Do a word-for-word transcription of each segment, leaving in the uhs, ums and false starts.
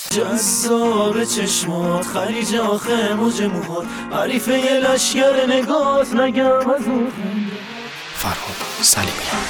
جذاب چشمات، خلیج آخه موج موهات، حریف یه لشگر نگات، نگم از اون فرهاد سلیمیان.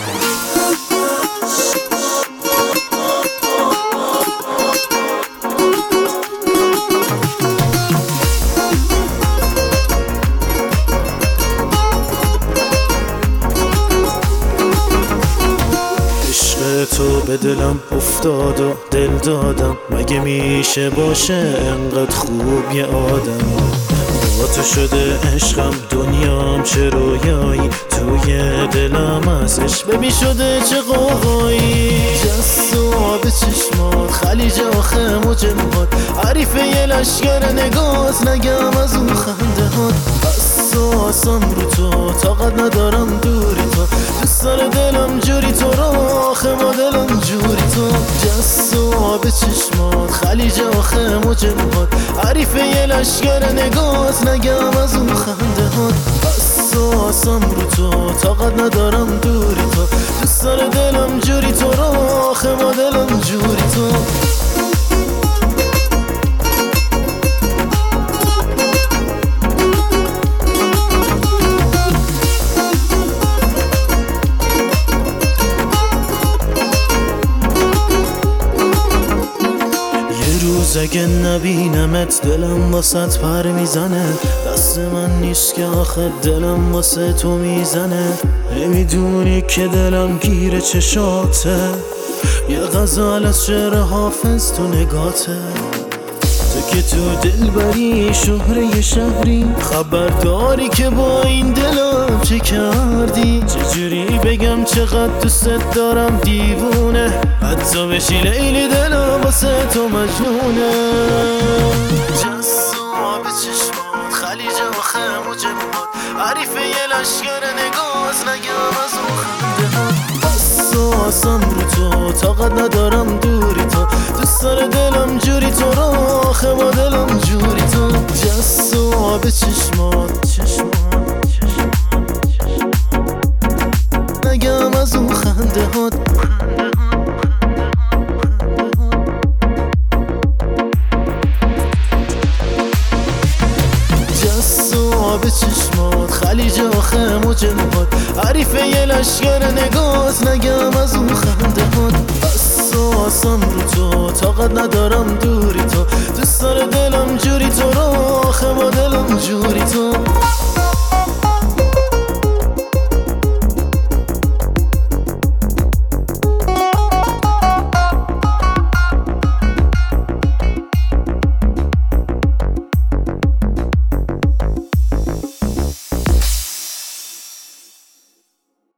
تو به دلم افتاد و دل دادم، مگه میشه باشه انقدر خوب یه آدم؟ با تو شده عشقم، دنیام چه رویایی، توی دلم ازش ببین شده چه قوقایی. جذاب چشمات، خلیج آخه موج موهات، حریف یه لشگر نگات، نگم از اون خنده هات. بس و آسان رو تو، طاقت ندارم دوری تو، دوست داره دلم جوری تو رو، آخه ما دلم جوری تو. جذاب چشمات، خلیج آخه موج موهات، حریف یه لشگر نگات، نگم از اون خنده هات. بس و آسان رو تو، طاقت ندارم دوری تو، دوست داره دلم جوری تو رو، آخه ما دلم جوری تو. اگه نبینمت دلم واسط پر میزنه، دست من نیست که آخه دلم واسه تو میزنه. نمیدونی که دلم گیره چشاته، یه غزل از شعر حافظ تو نگاته. تو که تو دل بری شهره شهری، خبر داری که با این دلم چه کردی؟ چجوری بگم چقدر دوست دارم دیوونه، حتی بشی لیلی دلم واسه تو مجنونه. جذاب چشمات، خلیج آخه موج موهات، حریف یه لشگر نگات، نگم از اون خنده هات. بس و آسان رو تو، طاقت ندارم دوری تو، دوست داره دلم جوری تو رو، آخه با دلم جوری تو. جذاب چشمات، چشمات، چشمات، نگم از اون خنده هات. جذاب چشمات، خلیج آخه موج موهات، حریف یه لشگر نگات، نگم از اون خنده هات. بس و آسان رو تو، طاقت ندارم دوری تو، دوست داره دلم جوری تو رو، آخه با دلم جوری تو.